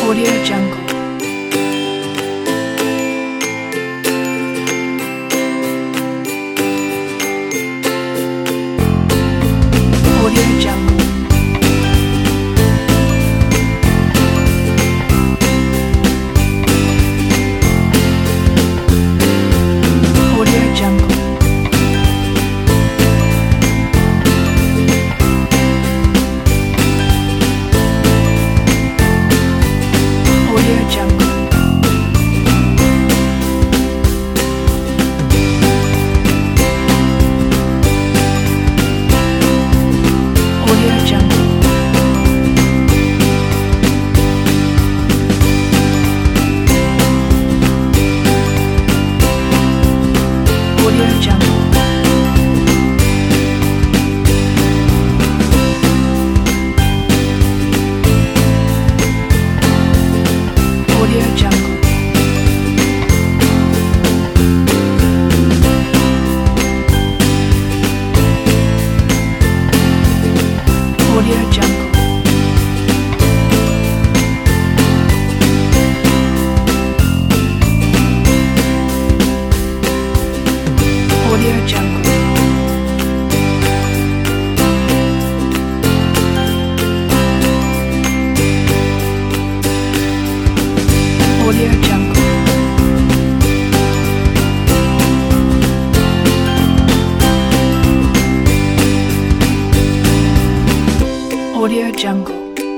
Audio Jungle. Audio Jungle. Audio Jungle. Audio Jungle. Audio Jungle. Audio Jungle. Audio Jungle. Audio Jungle. Audio Jungle. Audio Jungle. Audio Jungle.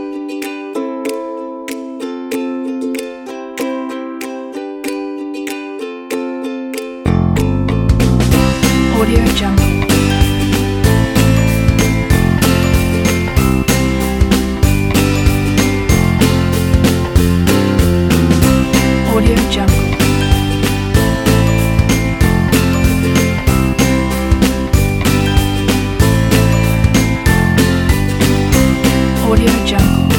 Audio Jungle. Audio Jungle. Audio Jungle.